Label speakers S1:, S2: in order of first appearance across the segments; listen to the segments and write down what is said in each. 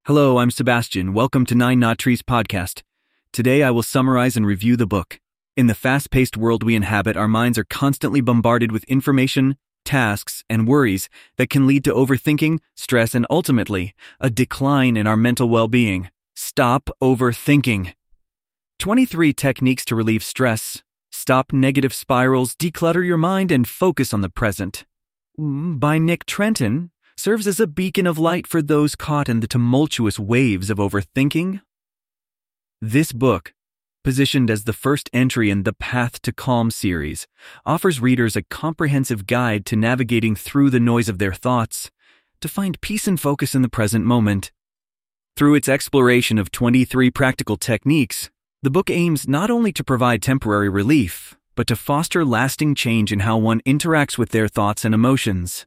S1: Hello, I'm Sebastian. Welcome to Nine Knot Trees podcast. Today I will summarize and review the book. In the fast-paced world we inhabit, our minds are constantly bombarded with information, tasks, and worries that can lead to overthinking, stress, and ultimately, a decline in our mental well-being. Stop overthinking. 23 techniques to relieve stress. Stop negative spirals, declutter your mind, and focus on the present. By Nick Trenton, serves as a beacon of light for those caught in the tumultuous waves of overthinking. This book, positioned as the first entry in the Path to Calm series, offers readers a comprehensive guide to navigating through the noise of their thoughts to find peace and focus in the present moment. Through its exploration of 23 practical techniques, the book aims not only to provide temporary relief, but to foster lasting change in how one interacts with their thoughts and emotions.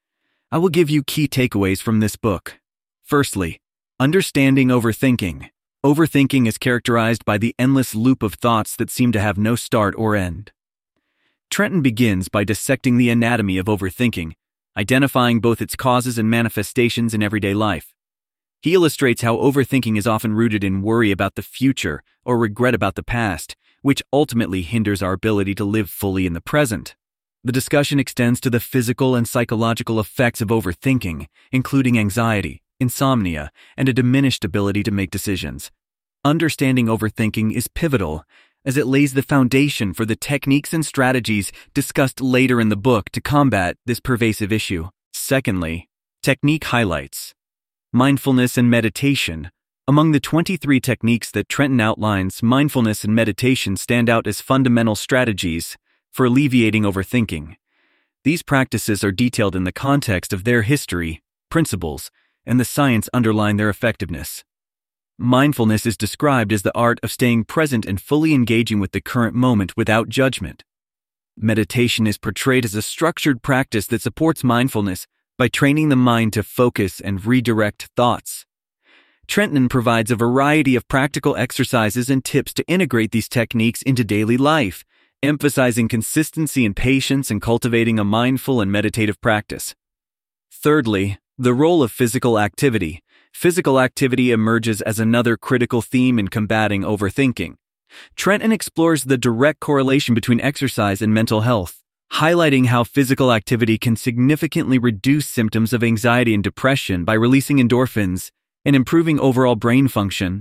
S1: I will give you key takeaways from this book. Firstly, understanding overthinking. Overthinking is characterized by the endless loop of thoughts that seem to have no start or end. Trenton begins by dissecting the anatomy of overthinking, identifying both its causes and manifestations in everyday life. He illustrates how overthinking is often rooted in worry about the future or regret about the past, which ultimately hinders our ability to live fully in the present. The discussion extends to the physical and psychological effects of overthinking, including anxiety, insomnia, and a diminished ability to make decisions. Understanding overthinking is pivotal, as it lays the foundation for the techniques and strategies discussed later in the book to combat this pervasive issue. Secondly, technique highlights. Mindfulness and meditation. Among the 23 techniques that Trenton outlines, mindfulness and meditation stand out as fundamental strategies for alleviating overthinking. These practices are detailed in the context of their history, principles, and the science underlying their effectiveness. Mindfulness is described as the art of staying present and fully engaging with the current moment without judgment. Meditation is portrayed as a structured practice that supports mindfulness by training the mind to focus and redirect thoughts. Trenton provides a variety of practical exercises and tips to integrate these techniques into daily life, emphasizing consistency and patience in cultivating a mindful and meditative practice. Thirdly, the role of physical activity. Physical activity emerges as another critical theme in combating overthinking. Trenton explores the direct correlation between exercise and mental health, highlighting how physical activity can significantly reduce symptoms of anxiety and depression by releasing endorphins and improving overall brain function.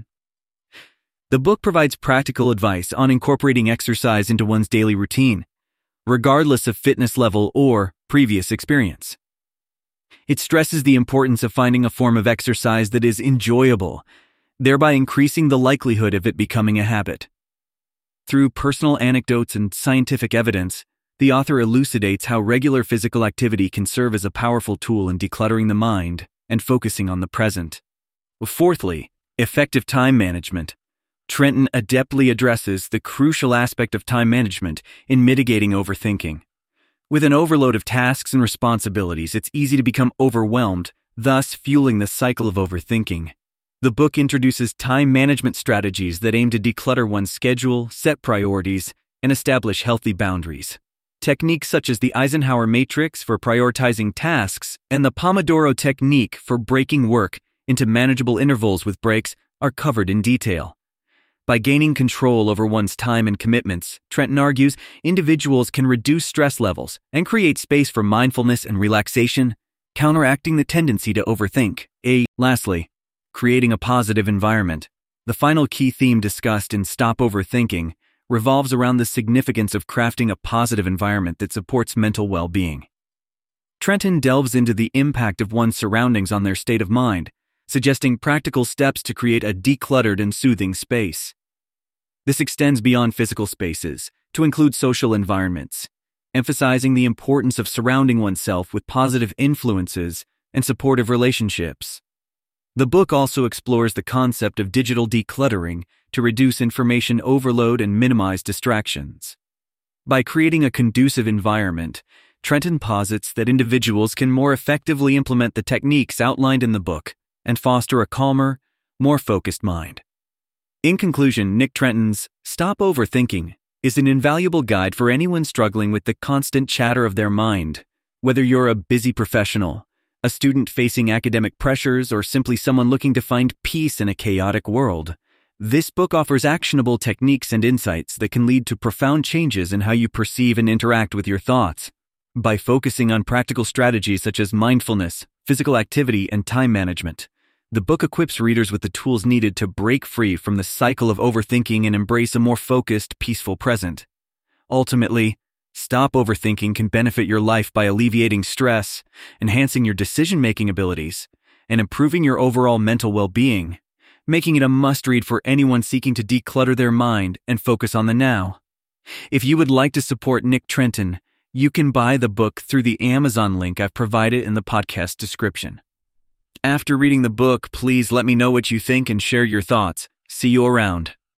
S1: The book provides practical advice on incorporating exercise into one's daily routine, regardless of fitness level or previous experience. It stresses the importance of finding a form of exercise that is enjoyable, thereby increasing the likelihood of it becoming a habit. Through personal anecdotes and scientific evidence, the author elucidates how regular physical activity can serve as a powerful tool in decluttering the mind and focusing on the present. Fourthly, effective time management. Trenton adeptly addresses the crucial aspect of time management in mitigating overthinking. With an overload of tasks and responsibilities, it's easy to become overwhelmed, thus fueling the cycle of overthinking. The book introduces time management strategies that aim to declutter one's schedule, set priorities, and establish healthy boundaries. Techniques such as the Eisenhower Matrix for prioritizing tasks and the Pomodoro technique for breaking work into manageable intervals with breaks are covered in detail. By gaining control over one's time and commitments, Trenton argues, individuals can reduce stress levels and create space for mindfulness and relaxation, counteracting the tendency to overthink. Lastly, creating a positive environment. The final key theme discussed in Stop Overthinking revolves around the significance of crafting a positive environment that supports mental well-being. Trenton delves into the impact of one's surroundings on their state of mind, suggesting practical steps to create a decluttered and soothing space. This extends beyond physical spaces to include social environments, emphasizing the importance of surrounding oneself with positive influences and supportive relationships. The book also explores the concept of digital decluttering to reduce information overload and minimize distractions. By creating a conducive environment, Trenton posits that individuals can more effectively implement the techniques outlined in the book and foster a calmer, more focused mind. In conclusion, Nick Trenton's Stop Overthinking is an invaluable guide for anyone struggling with the constant chatter of their mind. Whether you're a busy professional, a student facing academic pressures, or simply someone looking to find peace in a chaotic world. This book offers actionable techniques and insights that can lead to profound changes in how you perceive and interact with your thoughts. By focusing on practical strategies such as mindfulness, physical activity, and time management, the book equips readers with the tools needed to break free from the cycle of overthinking and embrace a more focused, peaceful present. Ultimately, Stop Overthinking can benefit your life by alleviating stress, enhancing your decision-making abilities, and improving your overall mental well-being, making it a must-read for anyone seeking to declutter their mind and focus on the now. If you would like to support Nick Trenton, you can buy the book through the Amazon link I've provided in the podcast description. After reading the book, please let me know what you think and share your thoughts. See you around.